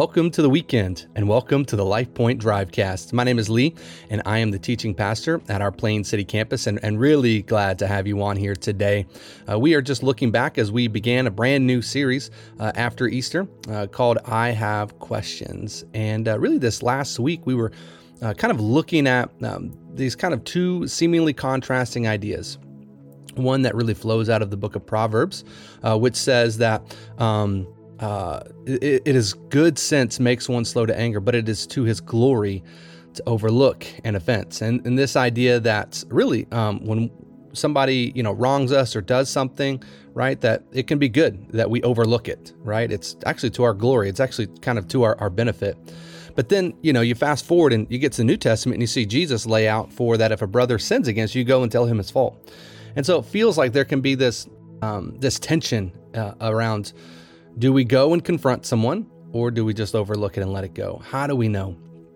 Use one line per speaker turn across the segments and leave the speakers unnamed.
Welcome to the weekend and welcome to the Life Point Drivecast. My name is Lee and I am the teaching pastor at our Plain City campus and really glad to have you on here today. We are just looking back as we began a brand new series after Easter called I Have Questions. And really this last week we were kind of looking at these kind of two seemingly contrasting ideas. One that really flows out of the book of Proverbs, which says that it is good sense makes one slow to anger, but it is to his glory to overlook an offense. And this idea that really when somebody wrongs us or does something, right, that it can be good that we overlook it, right? It's actually to our glory. It's actually kind of to our benefit. But then, you fast forward and you get to the New Testament and you see Jesus lay out for that if a brother sins against you, go and tell him his fault. And so it feels like there can be this tension around, do we go and confront someone or do we just overlook it and let it go? How do we know?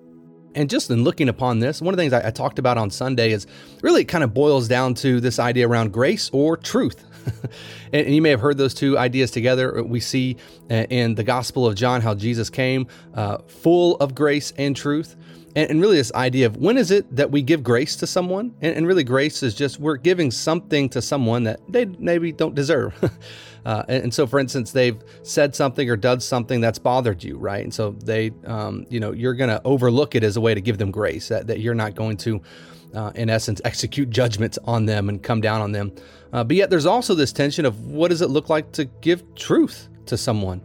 And just in looking upon this, one of the things I talked about on Sunday is really it kind of boils down to this idea around grace or truth. And you may have heard those two ideas together. We see in the Gospel of John how Jesus came full of grace and truth. And really this idea of when is it that we give grace to someone? And really grace is just we're giving something to someone that they maybe don't deserve. And so, for instance, they've said something or done something that's bothered you, right? And so they, you're going to overlook it as a way to give them grace, that you're not going to, in essence, execute judgments on them and come down on them. But yet there's also this tension of what does it look like to give truth to someone?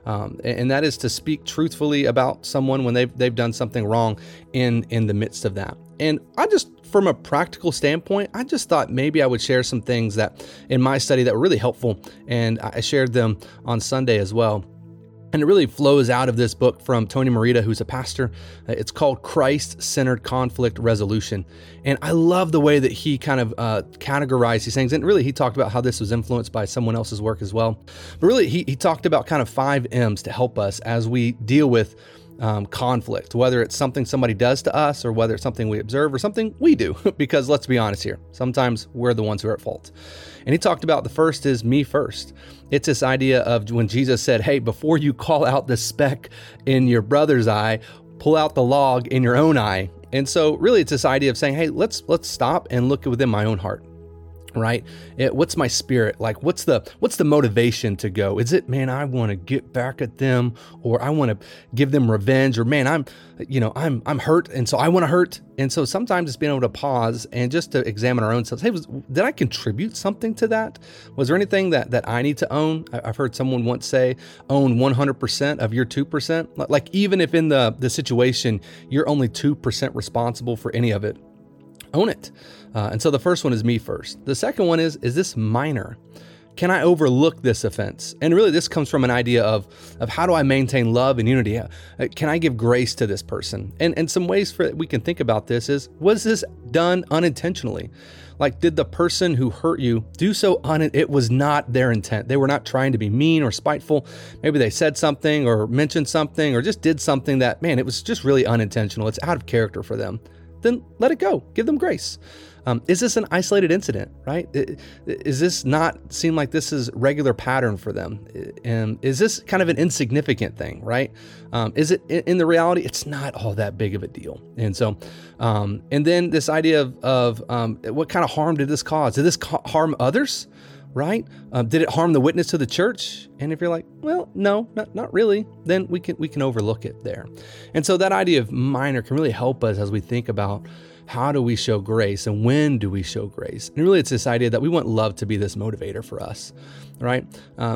And that is to speak truthfully about someone when they've done something wrong in the midst of that. And I just, from a practical standpoint, I just thought maybe I would share some things that in my study that were really helpful. And I shared them on Sunday as well. And it really flows out of this book from Tony Merida, who's a pastor. It's called Christ-Centered Conflict Resolution. And I love the way that he kind of categorized these things. And really, he talked about how this was influenced by someone else's work as well. But really, he talked about kind of 5 M's to help us as we deal with conflict, whether it's something somebody does to us or whether it's something we observe or something we do, because let's be honest here, sometimes we're the ones who are at fault. And he talked about the first is me first. It's this idea of when Jesus said, hey, before you call out the speck in your brother's eye, pull out the log in your own eye. And so really it's this idea of saying, hey, let's stop and look within my own heart. Right? What's my spirit? Like, what's the motivation to go? Is it, man, I want to get back at them, or I want to give them revenge, or man, I'm hurt. And so I want to hurt. And so sometimes it's being able to pause and just to examine our own selves. Hey, did I contribute something to that? Was there anything that I need to own? I've heard someone once say, own 100% of your 2%. Like even if in the situation, you're only 2% responsible for any of it, own it. And so the first one is me first. The second one is this minor? Can I overlook this offense? And really this comes from an idea of how do I maintain love and unity? Can I give grace to this person? And some ways we can think about this is, was this done unintentionally? Like, did the person who hurt you do so it was not their intent. They were not trying to be mean or spiteful. Maybe they said something or mentioned something or just did something that, man, it was just really unintentional. It's out of character for them. Then let it go. Give them grace. Is this an isolated incident, right? Is this not seem like this is regular pattern for them? And is this kind of an insignificant thing, right? Is it in the reality? It's not all that big of a deal. And so, and then this idea of what kind of harm did this cause? Did this harm others? Right? Did it harm the witness to the church? And if you're like, well, no, not really, then we can overlook it there. And so that idea of minor can really help us as we think about how do we show grace and when do we show grace? And really it's this idea that we want love to be this motivator for us, right?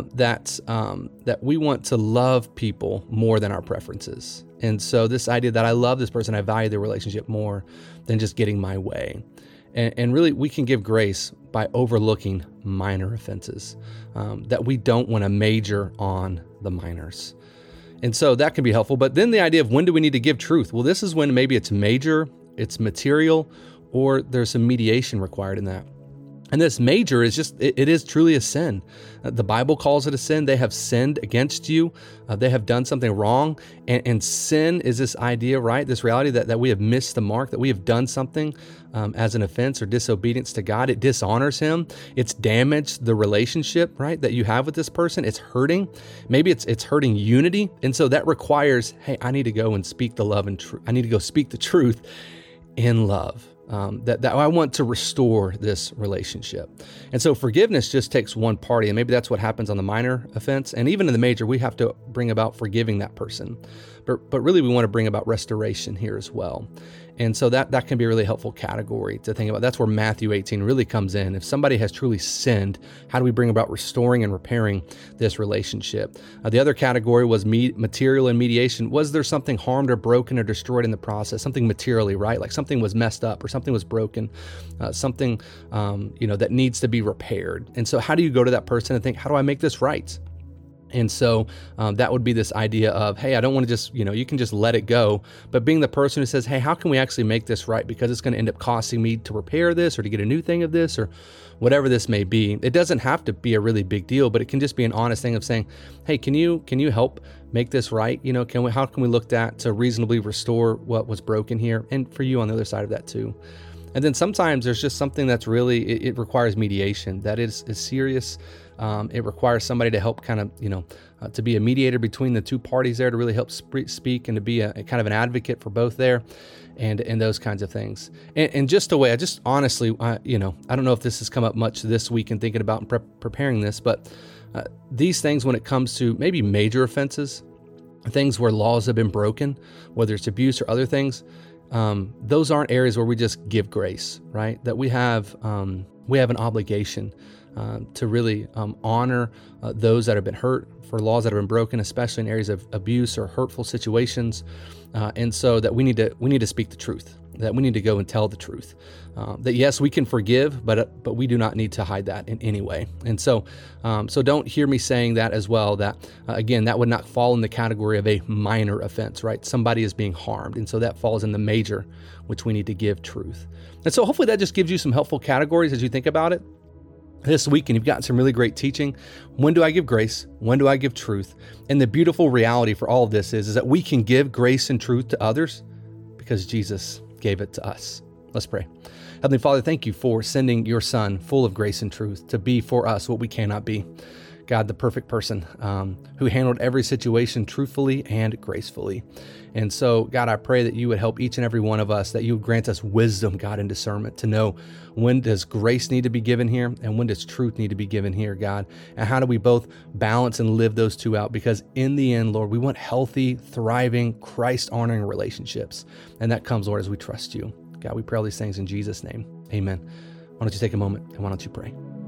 That we want to love people more than our preferences. And so this idea that I love this person, I value the relationship more than just getting my way. And really, we can give grace by overlooking minor offenses, that we don't want to major on the minors. And so that can be helpful. But then the idea of when do we need to give truth? Well, this is when maybe it's major, it's material, or there's some mediation required in that. And this major is just, it is truly a sin. The Bible calls it a sin. They have sinned against you. They have done something wrong. And sin is this idea, right? This reality that we have missed the mark, that we have done something as an offense or disobedience to God. It dishonors him. It's damaged the relationship, right, that you have with this person. It's hurting. Maybe it's hurting unity. And so that requires, hey, I need to go and speak the love and truth. I need to go speak the truth in love. That I want to restore this relationship. And so forgiveness just takes one party, and maybe that's what happens on the minor offense. And even in the major, we have to bring about forgiving that person. But really, we want to bring about restoration here as well. And so that can be a really helpful category to think about. That's where Matthew 18 really comes in. If somebody has truly sinned, how do we bring about restoring and repairing this relationship? The other category was material and mediation. Was there something harmed or broken or destroyed in the process? Something materially, right? Like something was messed up or something was broken, something that needs to be repaired. And so how do you go to that person and think, how do I make this right? And so that would be this idea of, hey, I don't want to just, you can just let it go, but being the person who says, hey, how can we actually make this right? Because it's going to end up costing me to repair this or to get a new thing of this or whatever this may be. It doesn't have to be a really big deal, but it can just be an honest thing of saying, hey, can you help make this right? How can we look at to reasonably restore what was broken here? And for you on the other side of that too. And then sometimes there's just something that's really, it requires mediation. That is serious. It requires somebody to help kind of, to be a mediator between the two parties there, to really help speak and to be a kind of an advocate for both there and those kinds of things. And just a way, I just honestly, I don't know if this has come up much this week in thinking about and preparing this, but these things when it comes to maybe major offenses, things where laws have been broken, whether it's abuse or other things, those aren't areas where we just give grace, right? That we have an obligation to really honor those that have been hurt, for laws that have been broken, especially in areas of abuse or hurtful situations, and so that we need to speak the truth. That we need to go and tell the truth. That yes, we can forgive, but we do not need to hide that in any way. And so don't hear me saying that as well. That again, that would not fall in the category of a minor offense, right? Somebody is being harmed, and so that falls in the major, which we need to give truth. And so hopefully that just gives you some helpful categories as you think about it this week, and you've gotten some really great teaching. When do I give grace? When do I give truth? And the beautiful reality for all of this is that we can give grace and truth to others because Jesus gave it to us. Let's pray. Heavenly Father, thank you for sending your Son full of grace and truth to be for us what we cannot be. God, the perfect person who handled every situation truthfully and gracefully. And so, God, I pray that you would help each and every one of us, that you would grant us wisdom, God, and discernment to know when does grace need to be given here and when does truth need to be given here, God. And how do we both balance and live those two out? Because in the end, Lord, we want healthy, thriving, Christ-honoring relationships. And that comes, Lord, as we trust you. God, we pray all these things in Jesus' name. Amen. Why don't you take a moment and why don't you pray?